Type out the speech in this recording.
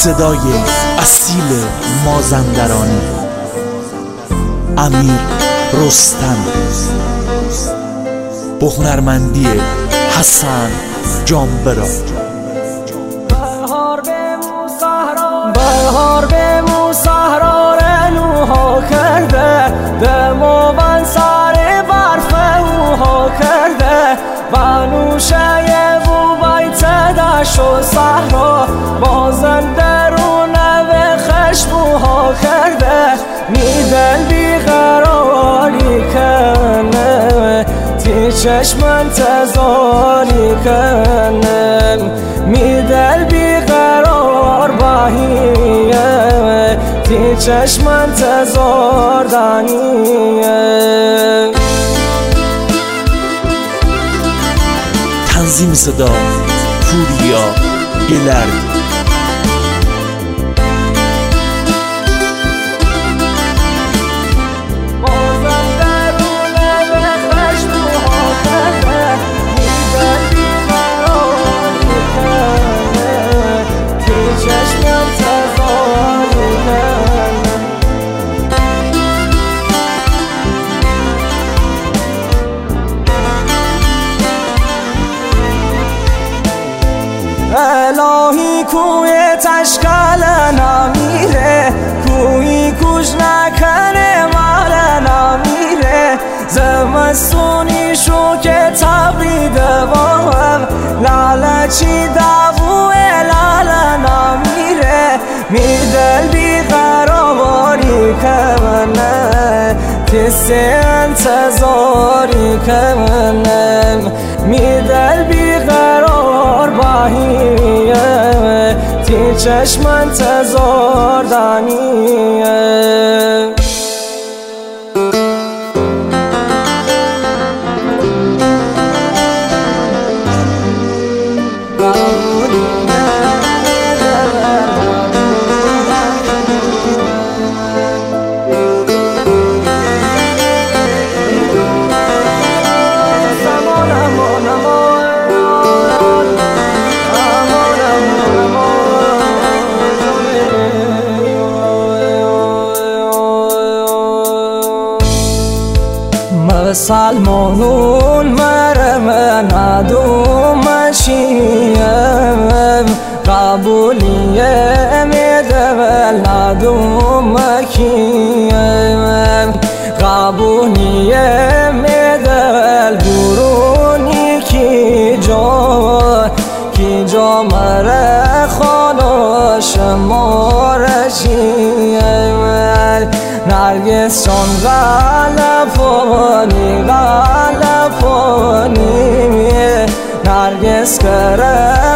صدای اصیل مازندرانی امیر رستم با هنرمندی حسن جانبرا. بهار به مو صحرا رنوها کرده، دماوند سر برف اوها کرده، بنوشه بو بیت دشت و صحرا بازن درون و خشموها کرده، میدل بیقراری کنه تی چشم انتظاری کنم، میدل بیقرار باهیه تی چشم انتظار دانیه. تنظیم صدا پوریا گلرد. الهی کوی تشکل نمیره، کوی کش نکنه مال نمیره، زمستونی شو که تبریده باهم لالچی دبوه لاله نمیره، میدل بیقراری کنه تست انتظاری کنم، میدل بیقرار باهیه تی چشم انتظار دانیه. سلمانون مرم ندوم مشیم، قبولیه میدول ندوم مکیم، قبولیه میدول برونی کی جا مره خانوش مارشیم، نرگس چون غلفانی نرگس کره